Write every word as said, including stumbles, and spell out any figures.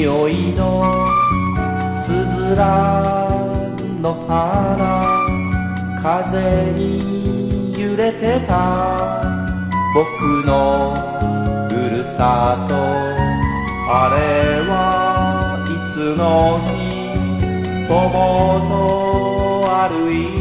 匂いのつづらの花、風に揺れてた僕のふるさと。あれはいつの日、友と歩い